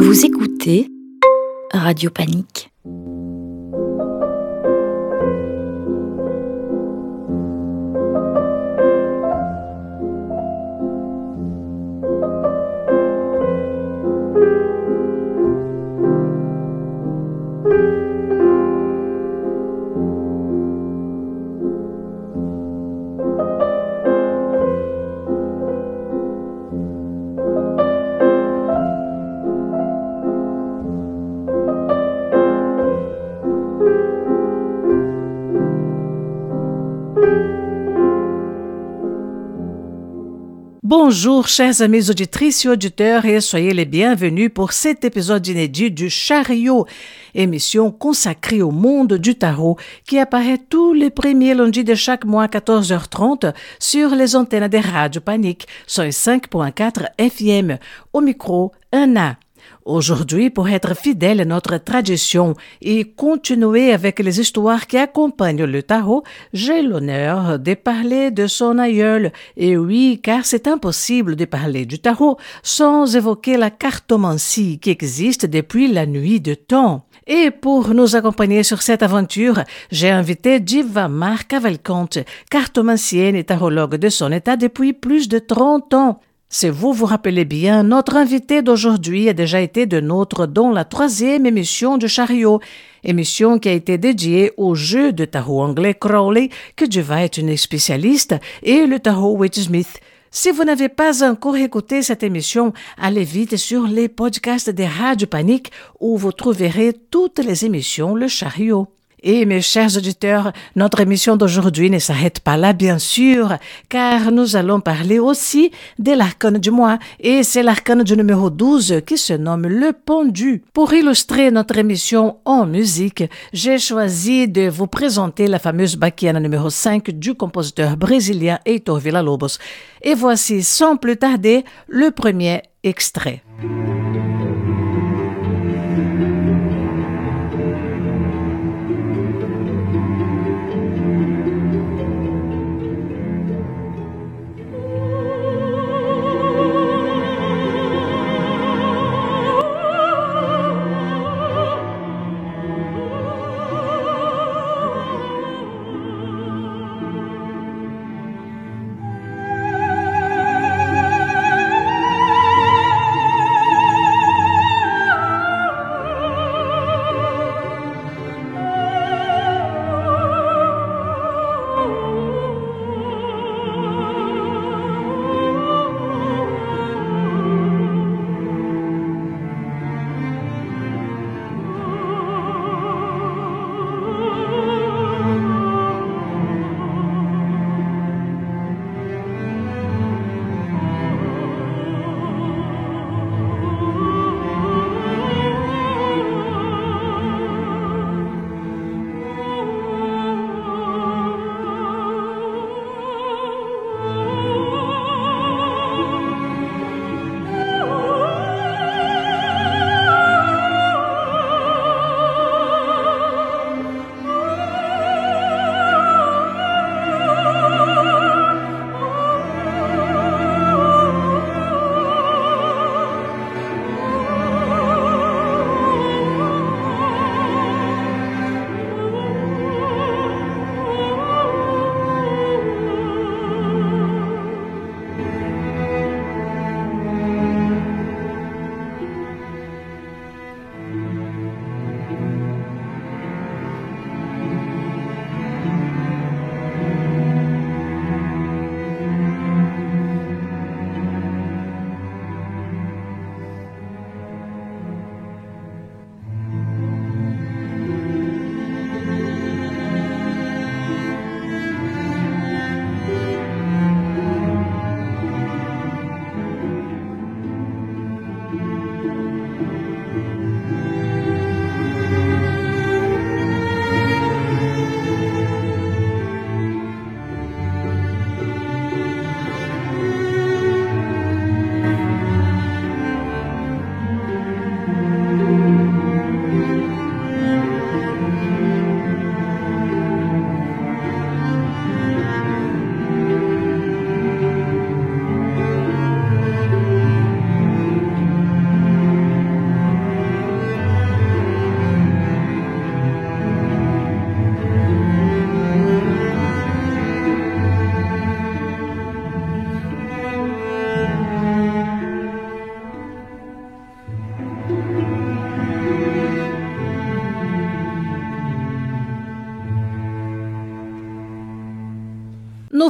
Vous écoutez Radio Panique. Bonjour chers amis auditrices et auditeurs et soyez les bienvenus pour cet épisode inédit du Chariot, émission consacrée au monde du tarot qui apparaît tous les premiers lundis de chaque mois à 14h30 sur les antennes des radios Panique 105.4 FM. Au micro, Anna. Aujourd'hui, pour être fidèle à notre tradition et continuer avec les histoires qui accompagnent le tarot, j'ai l'honneur de parler de son aïeul. Et oui, car c'est impossible de parler du tarot sans évoquer la cartomancie qui existe depuis la nuit de temps. Et pour nous accompagner sur cette aventure, j'ai invité Djivamar Cavalcante, cartomancienne et tarologue de son état depuis plus de 30 ans. Si vous vous rappelez bien, notre invité d'aujourd'hui a déjà été de nôtre dans la 3e émission du Chariot, émission qui a été dédiée au jeu de tarot anglais Crowley, que Djiva est une spécialiste, et le tarot Witchsmith. Si vous n'avez pas encore écouté cette émission, allez vite sur les podcasts des radios Panique où vous trouverez toutes les émissions Le Chariot. Et mes chers auditeurs, notre émission d'aujourd'hui ne s'arrête pas là, bien sûr, car nous allons parler aussi de l'arcane du mois, et c'est l'arcane du numéro 12 qui se nomme le pendu. Pour illustrer notre émission en musique, j'ai choisi de vous présenter la fameuse baquiana numéro 5 du compositeur brésilien Heitor Villa-Lobos. Et voici, sans plus tarder, le premier extrait.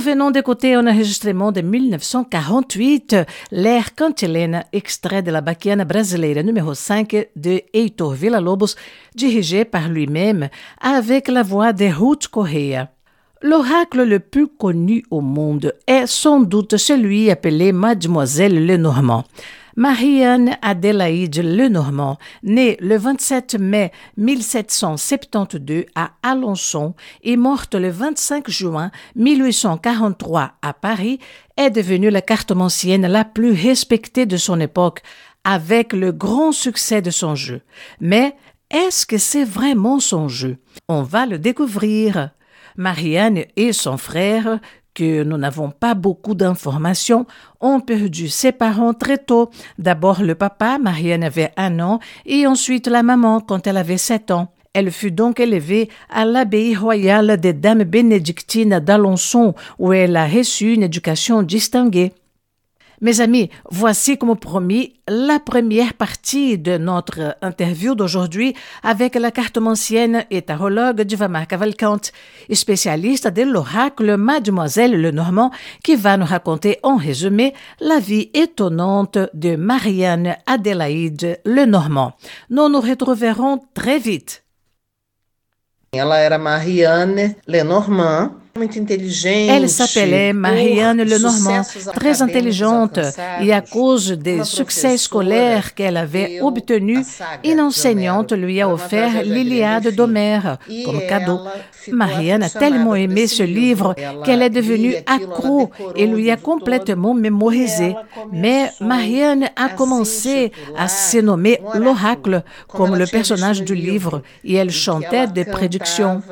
venons d'écouter un enregistrement de 1948, L'air cantilena, extrait de la Baquiana brasileira numéro 5 de Heitor Villa-Lobos, dirigé par lui-même, avec la voix de Ruth Correa. L'oracle le plus connu au monde est sans doute celui appelé Mademoiselle Lenormand. Marie-Anne Adélaïde Lenormand, née le 27 mai 1772 à Alençon et morte le 25 juin 1843 à Paris, est devenue la cartomancienne la plus respectée de son époque, avec le grand succès de son jeu. Mais est-ce que c'est vraiment son jeu? On va le découvrir. Marie-Anne et son frère, que nous n'avons pas beaucoup d'informations, ont perdu ses parents très tôt. D'abord le papa, Marie-Anne avait 1 an, et ensuite la maman quand elle avait 7 ans. Elle fut donc élevée à l'abbaye royale des Dames bénédictines d'Alençon, où elle a reçu une éducation distinguée. Mes amis, voici comme promis la première partie de notre interview d'aujourd'hui avec la cartomancienne et tarologue Djvama Cavalcante, spécialiste de l'oracle Mademoiselle Lenormand, qui va nous raconter en résumé la vie étonnante de Marie-Anne Adélaïde Lenormand. Nous nous retrouverons très vite. Ela era Marie-Anne Lenormand. Elle s'appelait Marie-Anne Lenormand, très intelligente, et à cause des succès scolaires qu'elle avait obtenus, une enseignante lui a offert l'Iliade d'Homère comme cadeau. Marie-Anne a tellement aimé ce livre qu'elle est devenue accro et lui a complètement mémorisé. Mais Marie-Anne a commencé à se nommer l'oracle, comme le personnage du livre, et elle chantait des prédictions.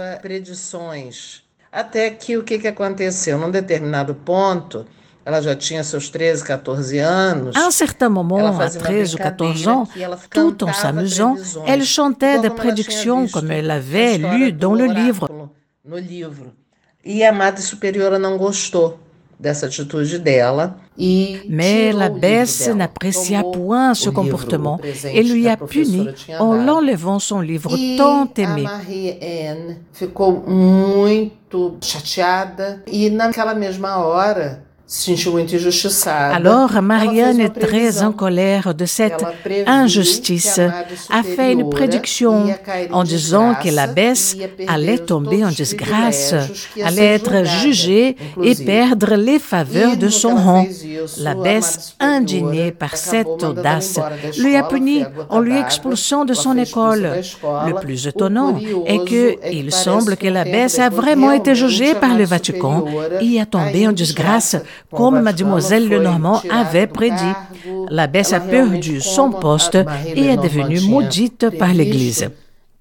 Até que o que aconteceu? Num determinado ponto, ela já tinha seus 13, 14 anos. À un certain moment, à 13 ou 14 ans, tout en s'amusant, elle chantait des prédictions comme elle avait lues dans le livre. E a Madre Superiora não gostou dessa atitude dela. Mais l'abbesse n'apprécia point ce comportement et lui a puni en l'enlevant son livre tant aimé. Marie-Anne ficou muito chateada e naquela mesma hora se sentiu muito injustiçada. Alors Marie-Anne, très en colère de cette injustice, a fait une prédiction en disant que l'abbesse allait tomber en disgrâce, allait être jugée et perdre les faveurs de son rang. L'abbesse, indignée par cette audace, lui a puni en lui expulsant de son école. Le plus étonnant est qu'il semble que l'abbesse a vraiment été jugée par le Vatican et a tombé en disgrâce, comme Mademoiselle Lenormand avait prédit. L'abbesse a perdu son poste et est devenue maudite par l'Église.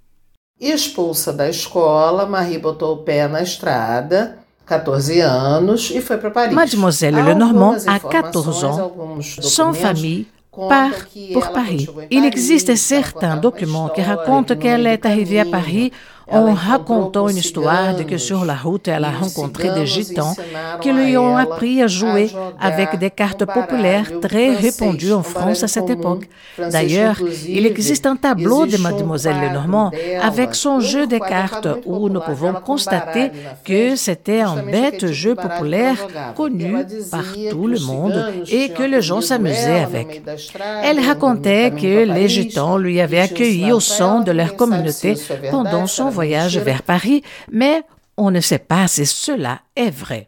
Expulsa da escola, Marie botou o pé na estrada, 14 anos, e foi para Paris. Mademoiselle Lenormand a 14 ans, sans famille, part pour Paris. Il existe certains documents qui racontent qu'elle est arrivée à Paris en racontant une histoire de que sur la route, elle a rencontré des gitans qui lui ont appris à jouer avec des cartes populaires très répandues en France à cette époque. D'ailleurs, il existe un tableau de Mademoiselle Lenormand avec son jeu de cartes où nous pouvons constater que c'était un bête jeu populaire connu par tout le monde et que les gens s'amusaient avec. Elle racontait que les gitans lui avaient accueilli au sein de leur communauté pendant son voyage vers Paris, mais on ne sait pas si cela est vrai.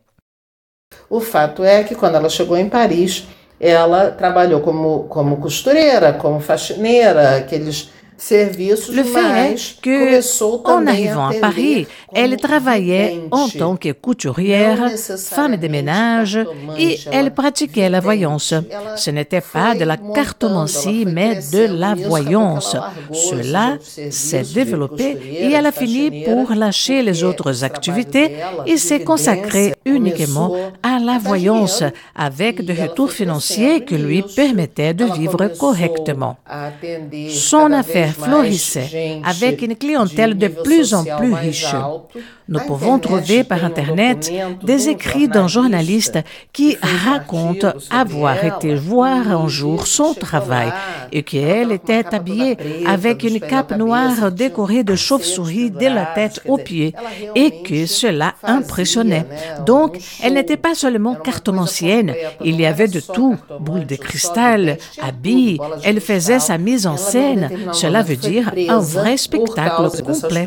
O fato é que quando ela chegou em Paris, ela trabalhou como costureira, como faxineira, aqueles serviços. Le fait est que, en arrivant à Paris, elle travaillait en tant que couturière, femme de ménage, et elle pratiquait la voyance. Ce n'était pas de la cartomancie, mais de la voyance. Cela s'est développé et elle a fini pour lâcher les autres activités et s'est consacrée uniquement à la voyance, avec des retours financiers qui lui permettaient de vivre correctement. Son affaire Angleterre florissait avec une clientèle de plus en plus riche. Nous pouvons trouver par Internet des écrits d'un journaliste qui raconte avoir été voir un jour son travail et qu'elle était habillée avec une cape noire décorée de chauves-souris de la tête aux pieds et que cela impressionnait. Donc, elle n'était pas seulement cartomancienne, il y avait de tout, boules de cristal, habits, elle faisait sa mise en scène, cela veut dire un vrai spectacle complet.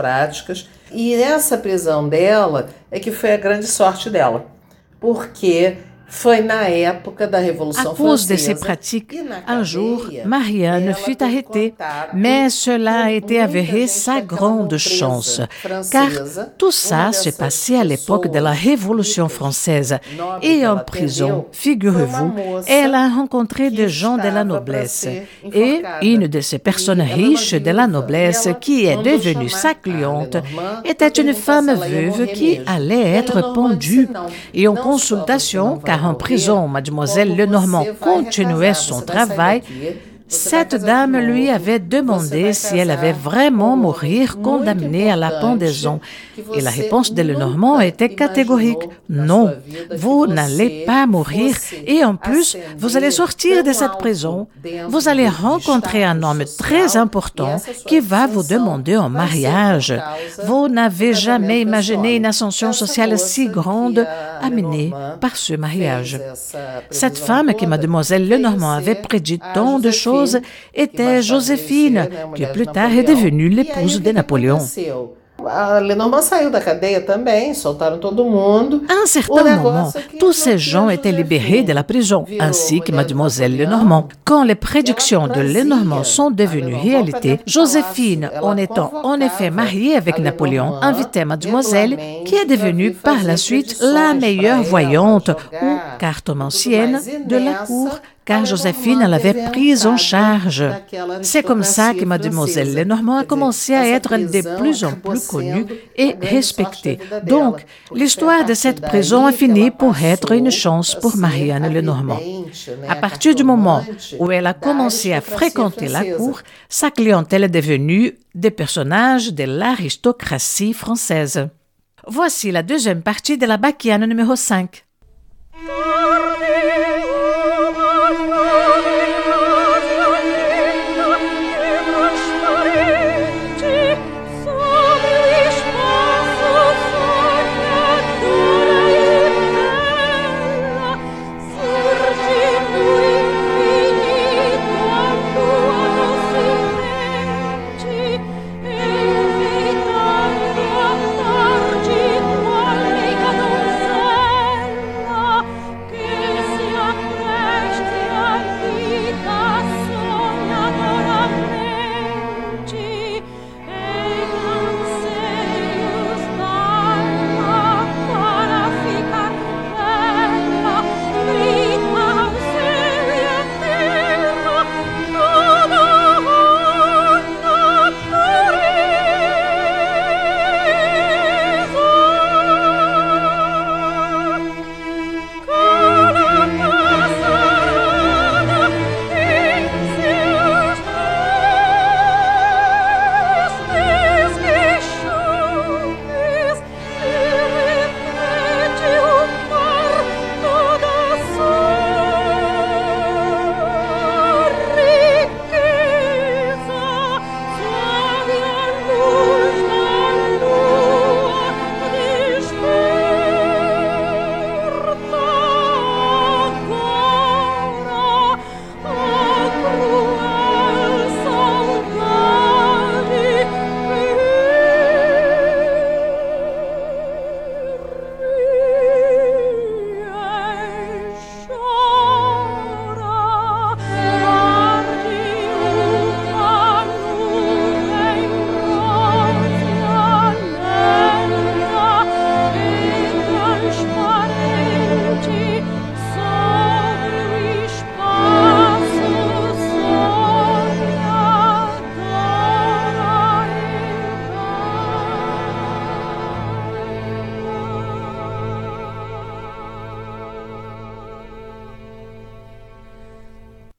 E essa prisão dela é que foi a grande sorte dela, porque foi na época da Révolution À cause de Française. ces pratiques, un jour, Marianne fut arrêtée, mais cela a été avéré sa grande chance, car tout ça se passait à l'époque de la Révolution française. Et en prison, figurez-vous, elle a rencontré des gens de la noblesse. Et une de ces personnes riches de la noblesse qui est devenue sa cliente était une femme veuve qui allait être pendue. Et en consultation, car en prison, Mademoiselle Lenormand continuait son travail, cette dame lui avait demandé si elle allait vraiment mourir condamnée à la pendaison. Et la réponse de Lenormand était catégorique. Non, vous n'allez pas mourir et en plus, vous allez sortir de cette prison. Vous allez rencontrer un homme très important qui va vous demander en mariage. Vous n'avez jamais imaginé une ascension sociale si grande amenée par ce mariage. Cette femme que Mademoiselle Lenormand avait prédit tant de choses était Joséphine, qui plus tard est devenue l'épouse de Napoléon. A Lenormand saiu da cadeia também, soltaram todo mundo. À un certain moment, tous ces gens étaient libérés de la prison, ainsi que Mademoiselle Lenormand. Quand les prédictions de Lenormand sont devenues réalité, Joséphine, en étant en effet mariée avec Napoléon, invitait Mademoiselle, qui est devenue par la suite la meilleure voyante ou cartomancienne de la cour, car Joséphine l'avait prise en charge. C'est comme ça que Mademoiselle Lenormand a commencé à être de plus en plus connue et respectée. Donc, l'histoire de cette prison a fini pour être une chance pour Marianne Lenormand. À partir du moment où elle a commencé à fréquenter la cour, sa clientèle est devenue des personnages de l'aristocratie française. Voici la deuxième partie de la Bacchiane numéro 5.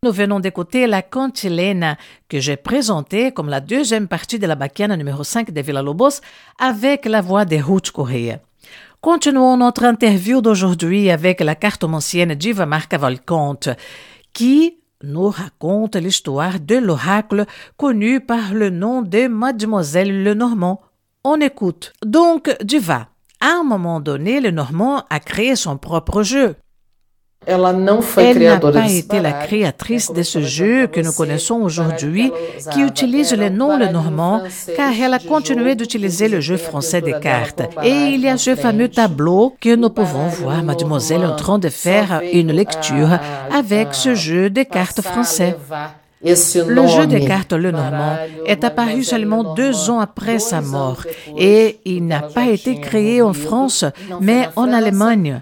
Nous venons d'écouter La Cantilena, que j'ai présentée comme la deuxième partie de la Bachiana numéro 5 de Villa-Lobos avec la voix de Ruth Correa. Continuons notre interview d'aujourd'hui avec la cartomancienne Djivamar Cavalcante, qui nous raconte l'histoire de l'oracle connu par le nom de Mademoiselle Lenormand. On écoute. Donc, Djiva, à un moment donné, Lenormand a créé son propre jeu. Elle n'a pas été la créatrice de ce jeu que nous connaissons aujourd'hui, qui utilise le nom Lenormand, car elle a continué d'utiliser le jeu français des cartes. Et il y a ce fameux tableau que nous pouvons voir Mademoiselle en train de faire une lecture avec ce jeu des cartes français. Le jeu des cartes Lenormand est apparu seulement 2 ans après sa mort et il n'a pas été créé en France, mais en Allemagne.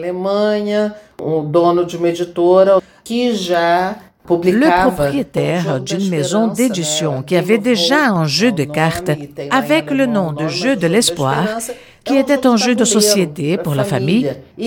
Le propriétaire d'une maison d'édition qui avait déjà un jeu de cartes avec le nom de Jeu de l'espoir, qui était un jeu de société pour la famille,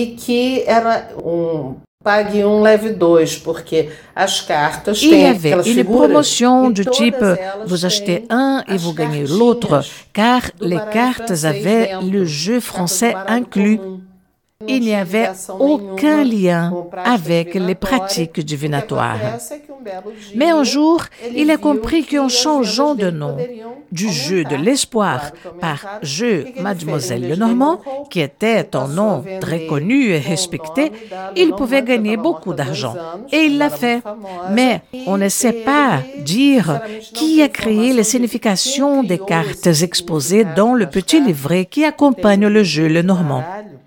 Pague leve 2, porque as cartas il y avait une promotion du type vous achetez un et vous gagnez l'autre, car les cartes avaient le jeu français inclus. Il n'y avait aucun lien avec les pratiques divinatoires. Mais un jour, il a compris qu'en changeant de nom du jeu de l'espoir par jeu Mademoiselle Lenormand, qui était un nom très connu et respecté, il pouvait gagner beaucoup d'argent. Et il l'a fait. Mais on ne sait pas dire qui a créé les significations des cartes exposées dans le petit livret qui accompagne le jeu Lenormand.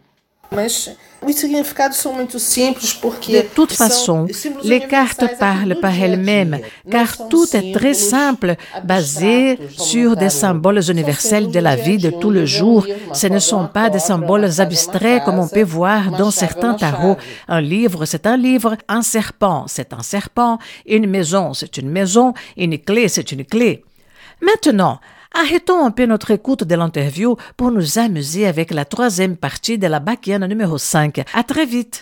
De toute façon, les cartes parlent par elles-mêmes, car tout est très simple, basé sur des symboles universels de la vie de tous les jours. Ce ne sont pas des symboles abstraits comme on peut voir dans certains tarots. Un livre, c'est un livre. Un serpent, c'est un serpent. Une maison, c'est une maison. Une clé, c'est une clé. Maintenant, arrêtons un peu notre écoute de l'interview pour nous amuser avec la 3e partie de la Bachiana numéro 5. À très vite!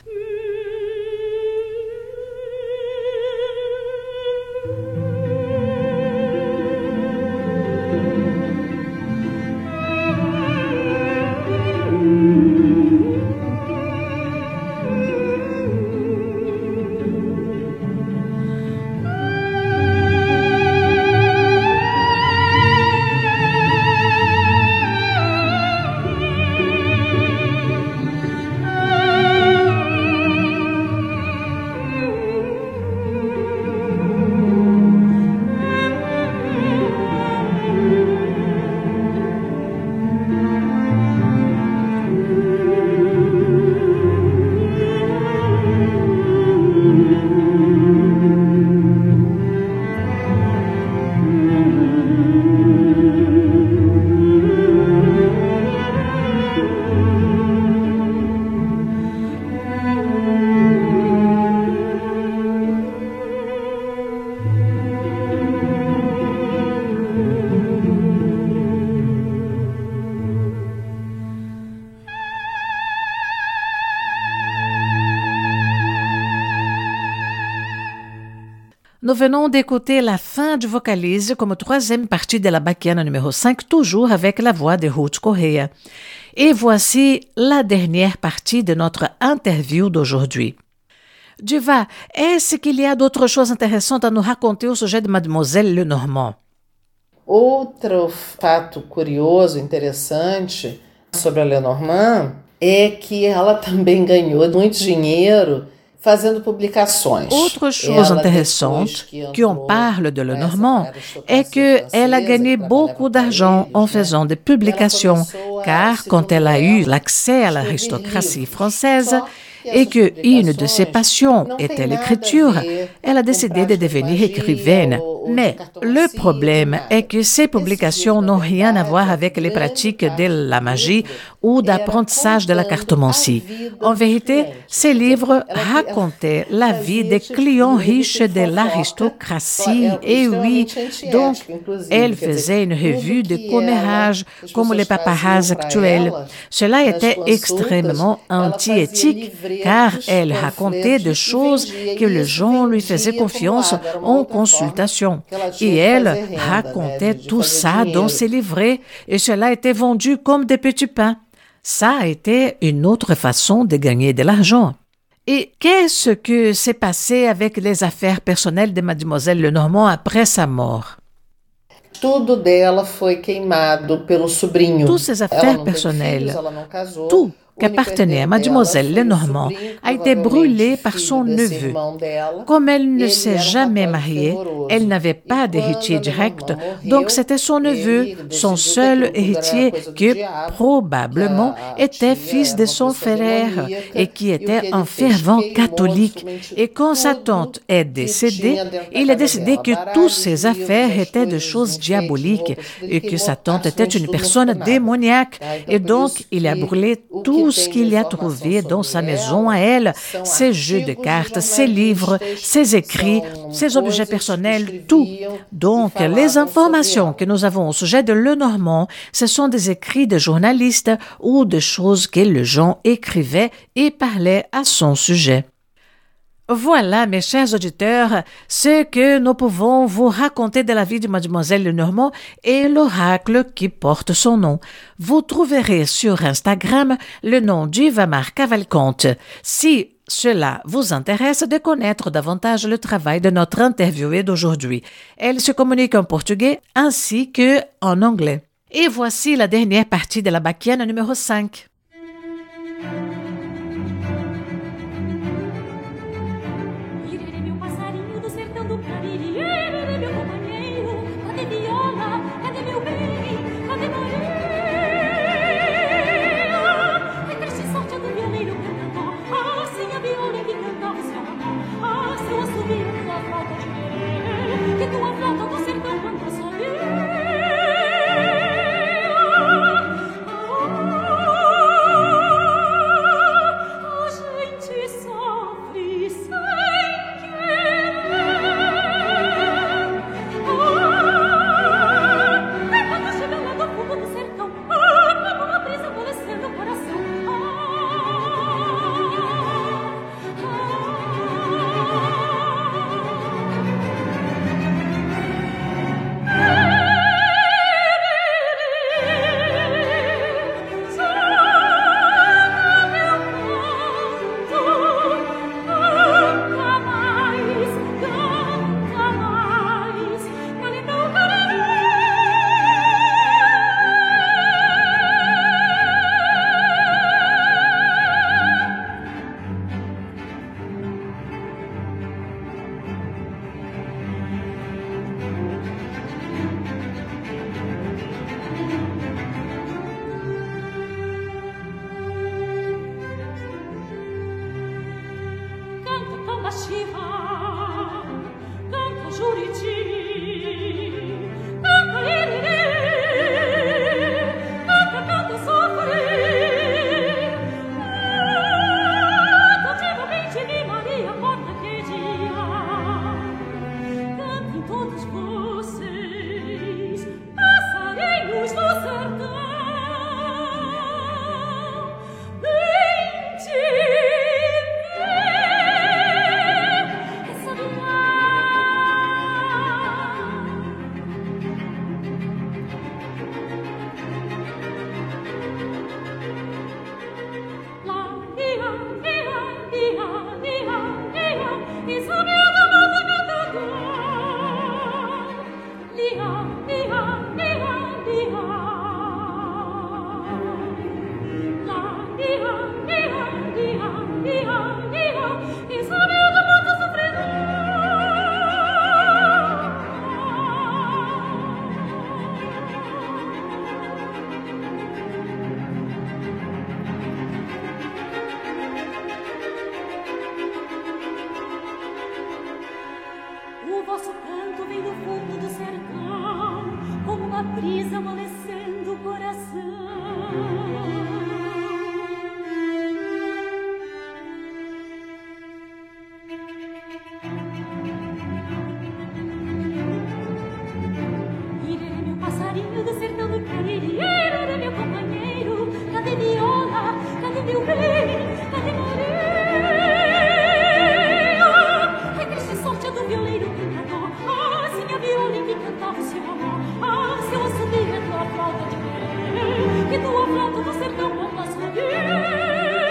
Nous venons d'écouter la fin du vocalise comme 3e partie de la Bachiana numéro 5, toujours avec la voix de Ruth Correa. Et voici la dernière partie de notre interview d'aujourd'hui. Djiva, est-ce qu'il y a d'autres choses intéressantes à nous raconter au sujet de Mademoiselle Lenormand? Outro fato curioso, interessante sobre a Lenormand é que ela também ganhou muito dinheiro fazendo publicações. Autre chose intéressante qu'on parle de Lenormand est qu'elle a gagné beaucoup d'argent en faisant des publications, car quand elle a eu l'accès à l'aristocratie française et qu'une de ses passions était l'écriture, elle a décidé de devenir écrivaine. Mais le problème est que ces publications n'ont rien à voir avec les pratiques de la magie ou d'apprentissage de la cartomancie. En vérité, ces livres racontaient la vie des clients riches de l'aristocratie. Et oui, donc, elle faisait une revue de commérages comme les paparazzis actuels. Cela était extrêmement anti-éthique car elle racontait des choses que les gens lui faisaient confiance en consultation. Et elle racontait tout ça dans ses livrets et cela était vendu comme des petits pains. Ça a été une autre façon de gagner de l'argent. Et qu'est-ce que s'est passé avec les affaires personnelles de Mademoiselle Lenormand après sa mort? Tudo dela foi queimado pelo sobrinho. Toutes ses affaires personnelles, tout qui appartenait à Mademoiselle Lenormand a été brûlé par son neveu. Comme elle ne s'est jamais mariée, elle n'avait pas d'héritier direct, donc c'était son neveu, son seul héritier, qui probablement était fils de son frère et qui était un fervent catholique. Et quand sa tante est décédée, il a décidé que toutes ses affaires étaient des choses diaboliques et que sa tante était une personne démoniaque. Et donc, il a brûlé tout ce qu'il a trouvé dans sa maison à elle, ses jeux de cartes, ses livres, ses écrits, ses objets personnels, tout. Donc, les informations que nous avons au sujet de Lenormand, ce sont des écrits de journalistes ou de choses que les gens écrivaient et parlaient à son sujet. Voilà, mes chers auditeurs, ce que nous pouvons vous raconter de la vie de Mademoiselle Lenormand et l'oracle qui porte son nom. Vous trouverez sur Instagram le nom d'Ivamar Cavalcante. Si cela vous intéresse de connaître davantage le travail de notre interviewée d'aujourd'hui. Elle se communique en portugais ainsi qu'en anglais. Et voici la dernière partie de la Baquiana numéro 5. O vosso canto vem do fundo uma brisa amolecendo o coração. Irene, o passarinho do sertão do Cariri, era meu companheiro. Cadê viola? Cadê meu bem? Cadê Maria? É triste sorte do violeiro cantador. Ah, se minha viola me cantava o seu amor. Ah, se eu assumir a tua flauta de querer, que tua flauta do sertão não posso ouvir.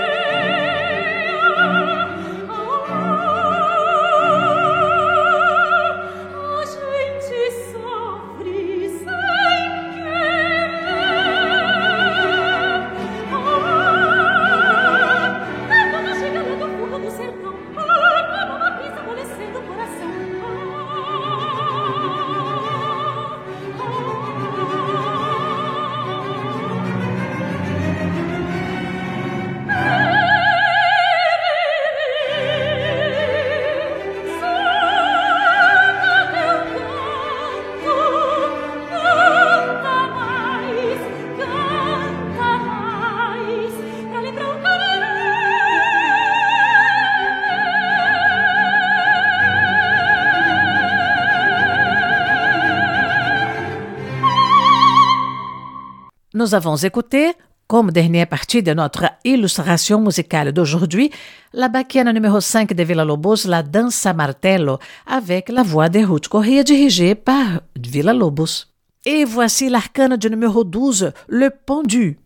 Nous avons écouté, comme dernière partie de notre illustration musicale d'aujourd'hui, la baquiana numéro 5 de Villa-Lobos, la danse a martello, avec la voix de Ruth Correa dirigée par Villa-Lobos. Et voici l'arcane du numéro 12, le pendu.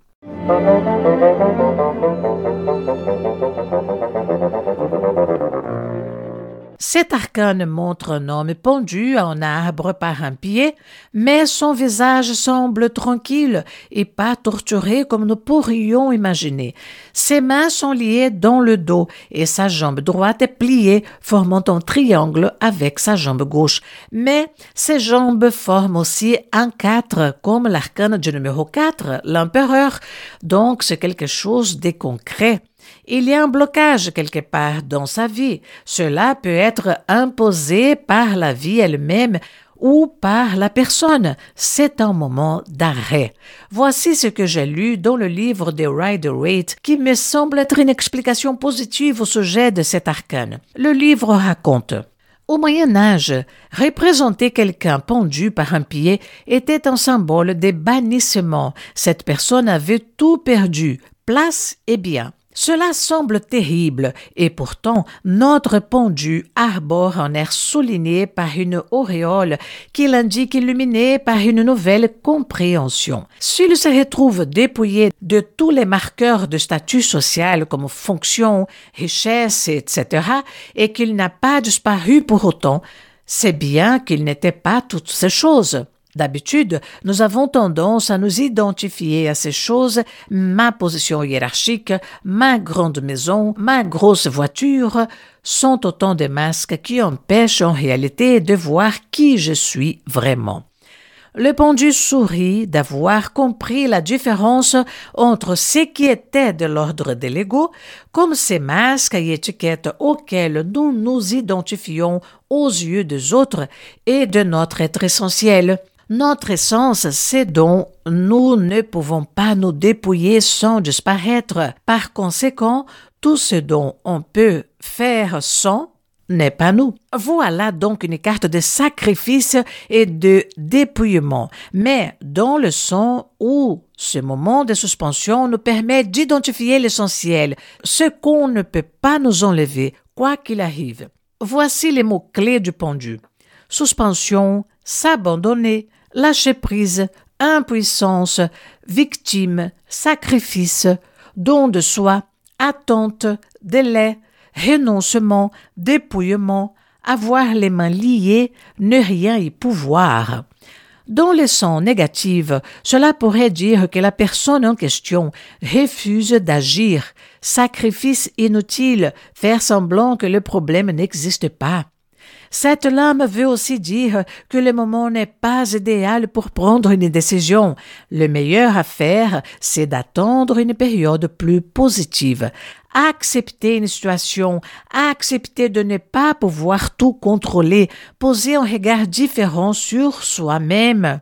Cet arcane montre un homme pendu à un arbre par un pied, mais son visage semble tranquille et pas torturé comme nous pourrions imaginer. Ses mains sont liées dans le dos et sa jambe droite est pliée, formant un triangle avec sa jambe gauche. Mais ses jambes forment aussi un 4, comme l'arcane du numéro 4, l'empereur, donc c'est quelque chose de concret. Il y a un blocage quelque part dans sa vie. Cela peut être imposé par la vie elle-même ou par la personne. C'est un moment d'arrêt. Voici ce que j'ai lu dans le livre de Rider-Waite qui me semble être une explication positive au sujet de cet arcane. Le livre raconte: au Moyen-Âge, représenter quelqu'un pendu par un pied était un symbole de bannissement. Cette personne avait tout perdu, place et biens. Cela semble terrible et pourtant notre pendu arbore un air souligné par une auréole qui l'indique illuminé par une nouvelle compréhension. S'il se retrouve dépouillé de tous les marqueurs de statut social comme fonction, richesse, etc. et qu'il n'a pas disparu pour autant, c'est bien qu'il n'était pas toutes ces choses. D'habitude, nous avons tendance à nous identifier à ces choses, ma position hiérarchique, ma grande maison, ma grosse voiture, sont autant de masques qui empêchent en réalité de voir qui je suis vraiment. Le pendu sourit d'avoir compris la différence entre ce qui était de l'ordre de l'ego, comme ces masques et étiquettes auxquels nous nous identifions aux yeux des autres, et de notre être essentiel. Notre essence, c'est dont nous ne pouvons pas nous dépouiller sans disparaître. Par conséquent, tout ce dont on peut faire sans n'est pas nous. Voilà donc une carte de sacrifice et de dépouillement, mais dans le sens où ce moment de suspension nous permet d'identifier l'essentiel, ce qu'on ne peut pas nous enlever, quoi qu'il arrive. Voici les mots-clés du pendu: suspension, s'abandonner, lâcher prise, impuissance, victime, sacrifice, don de soi, attente, délai, renoncement, dépouillement, avoir les mains liées, ne rien y pouvoir. Dans le sens négatif, cela pourrait dire que la personne en question refuse d'agir, sacrifice inutile, faire semblant que le problème n'existe pas. Cette lame veut aussi dire que le moment n'est pas idéal pour prendre une décision. Le meilleur à faire, c'est d'attendre une période plus positive. Accepter une situation, accepter de ne pas pouvoir tout contrôler, poser un regard différent sur soi-même.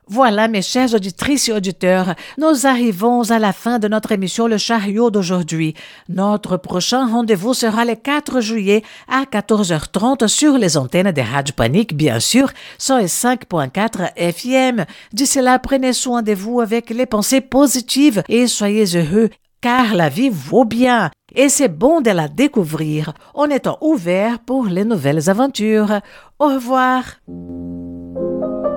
Voilà, mes chères auditrices et auditeurs, nous arrivons à la fin de notre émission Le Chariot d'aujourd'hui. Notre prochain rendez-vous sera le 4 juillet à 14h30 sur les antennes de Radio Panique, bien sûr, 105.4 FM. D'ici là, prenez soin de vous avec les pensées positives et soyez heureux, car la vie vaut bien. Et c'est bon de la découvrir en étant ouvert pour les nouvelles aventures. Au revoir.